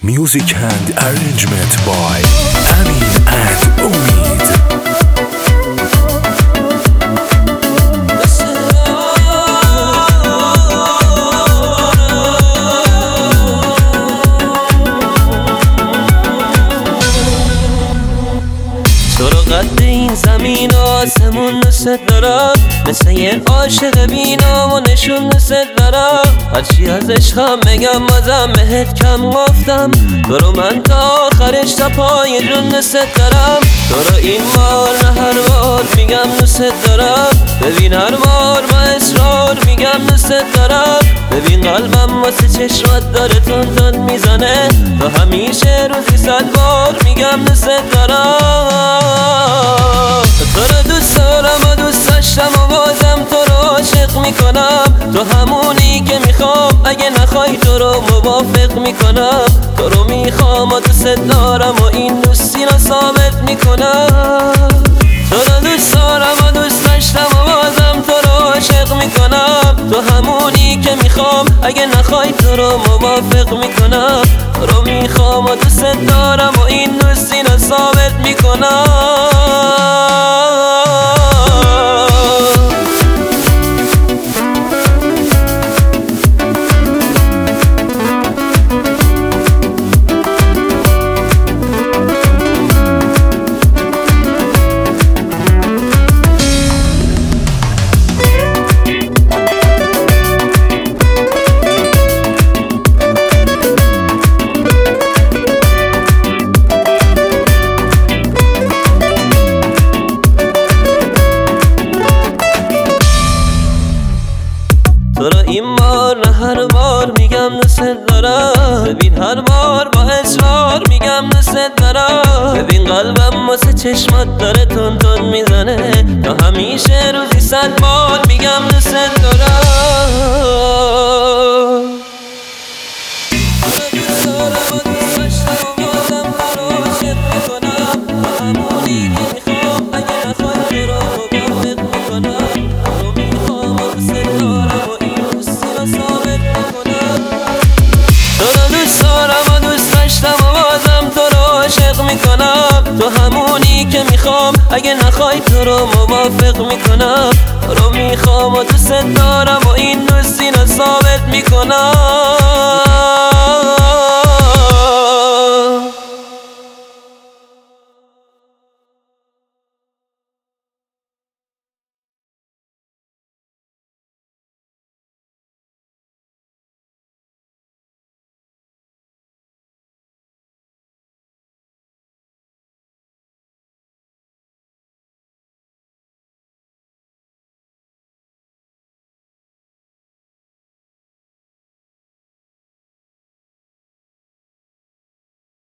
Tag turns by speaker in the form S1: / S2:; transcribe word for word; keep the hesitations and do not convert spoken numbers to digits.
S1: Music and arrangement by Amin and Umid.
S2: تو رو قد این زمین و آسمون دوست دارم، مثل یه عاشق بینام و نشون دوست دارم. هرچی از عشقم بگم بازم بهت کم گفتم، تو رو من تا آخرش تا پای جون دوست دارم. تو رو این بار نه هر بار میگم دوست دارم، ببین هر بار با اصرار میگم دوست دارم. ببین قلبم واسه چشمات داره تون تون میزنه، تو همیشه روزی صد بار میگم دوست دارم. تو رو دوست دارم و دوست داشتم و بازم تو رو عاشق میکنم. تو همونی که میخوام، اگه نخوای تو رو موافق میکنم. تو رو میخوام و دوست دارم و این دوستی رو ثابت میکنم. تو رو دوست دارم و دوست داشتم و بازم تو رو عاشق میکنم. تو همونی که میخوام، اگه نخوای تو رو موافق میکنم. تو رو میخوام و دوست دارم و این دوستی رو ثابت میکنم. تو رو این بار نه هر بار میگم دوست دارم، ببین هر بار با اصرار میگم دوست دارم. ببین قلبم واسه چشمات داره تون تون میزنه، تا همیشه روزی صد بار میگم دوست دارم. تو رو دوست دارم و دوست داشتم و بازم تو رو عاشق میکنم. تو همونی که میخوام، اگه نخوای تو رو موافق میکنم. تو رو میخوام و دوست دارم و این دوستی رو ثابت میکنم. تو رو دوست دارم و دوست داشتم و بازم تو رو عاشق میکنم. تو همونی که میخوام، اگه نخوای تو رو موافق میکنم. تو رو میخوام و دوست دارم و این دوستی رو ثابت میکنم.